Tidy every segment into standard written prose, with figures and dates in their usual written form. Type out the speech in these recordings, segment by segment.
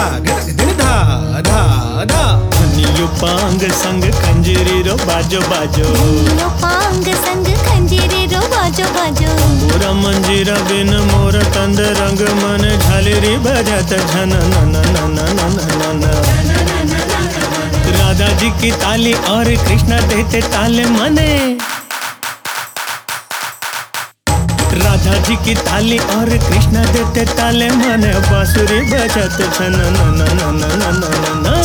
धिन धा धा धा। धनियो पांग संग खंजरी रो बाजो बाजो। धनियो पांग संग खंजरी रो बाजो बाजो। पूरा मंजीरा बिन मोर तंद रंग मन झालेरी बजात झन न न न न न न न। राधा जी की ताली और कृष्णा देते ताले मने। राधा जी की ताली और कृष्णा देते ताले मने। बांसुरी बजत छन न न न न न न न।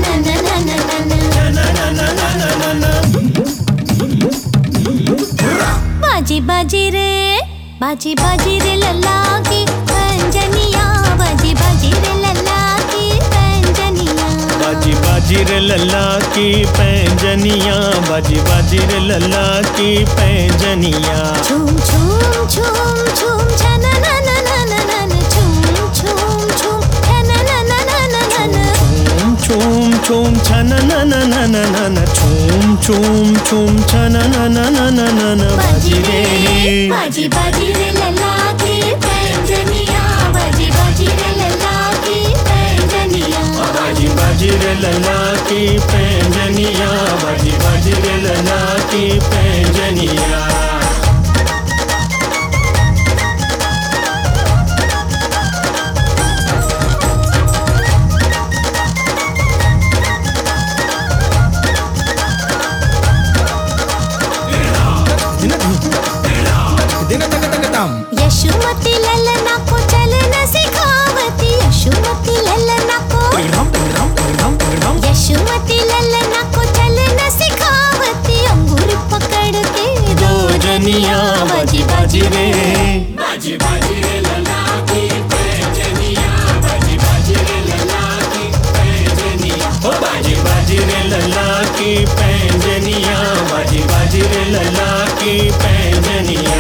बाजी बाजी रे लल्ला की पंजनिया। बाजी बाजी रे लल्ला की पंजनिया। बाजी बाजी रे लल्ला की पैंजनिया। बाजी बाजी रे लल्ला की पैंजनिया। छूम छूम छूम छूम छन न न न न न। छूम छूम छूम छन न न न न न। छूम छूम छन न न न न न। छूम छूम छूम छन न न न न न। बाजी रे लल्ला की पैंजनिया। बाजी बाजी रे लल्ला की पैंजनिया। बाजी बाजी रे लल्ला की पैंजनिया। बाजी बाजी रे लल्ला की पैंजनिया। यशोमती ललना को चलना सिखावती। यशोमती ललना को। यशोमती ललना को चलना सिखावती। अंगूर पकड़ के दो जनिया। बाजी बाजी रे। बाजी बाजी रे लल्ला की पैंजनिया। बाजी बाजी रे लल्ला की पैंजनिया। ओ बाजी बाजी रे लल्ला की पैंजनिया। बाजी बाजी रे लल्ला की पैंजनिया।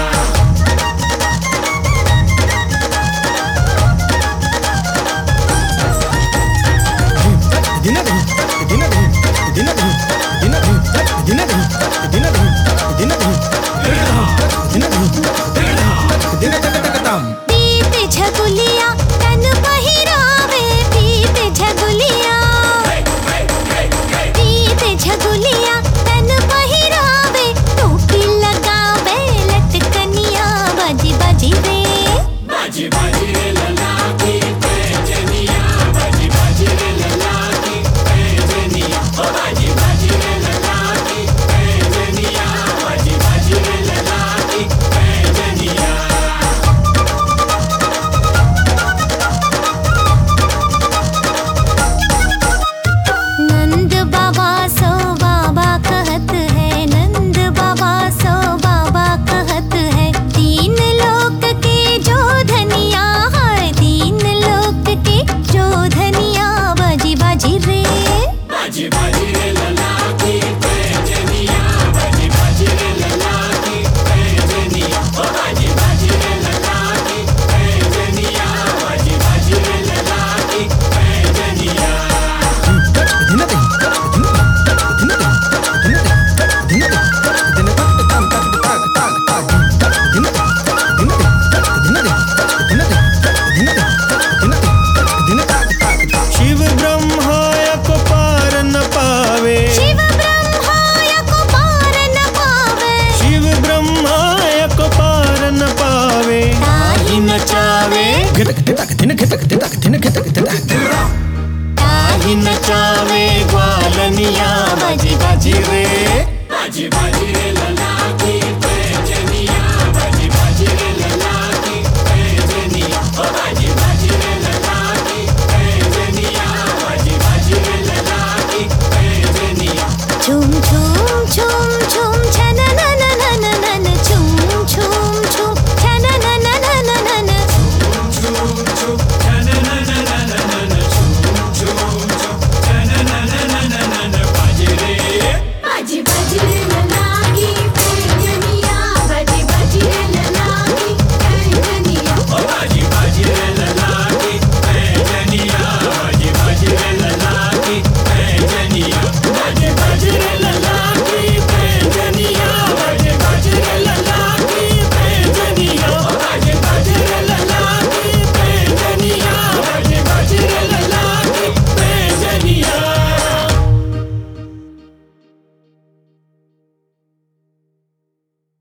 पीते झगुलिया तन पहिरावे। पीते झगुलिया। पीते झगुलिया तन पहिरावे। टोपी लगावे लटकनिया। बाजी बाजी रे। बाजी बाजी रे लल्ला की पैंजनिया। बाजी बाजी रे लल्ला की पैंजनिया। ओ बाजी बाजी रे लल्ला की पैंजनिया। बाजी बाजी रे लल्ला की पैंजनिया। नंद बाबा सो बाबा कहत है। नंद बाबा सो बाबा कहत है। तीन लोक के जो धनिया है। तीन लोक के जो धनिया। बाजी बाजी रे। बाजी बाजी रे लल्ला की पैंजनिया। बाजी बाजी रे लल्ला की पैंजनिया। ओ बाजी बाजी रे लल्ला की पैंजनिया। बाजी बाजी रे लल्ला की पैंजनिया। शिव ब्रह्मा को पार न पावे। शिव ब्रह्मा को पार न पावे। शिव ब्रह्मा को पार न पावे। ताहि नचावे। ताहि नचावे ग्वालनिया। बाजी बाजी रे। बाजी बाजी रे लल्ला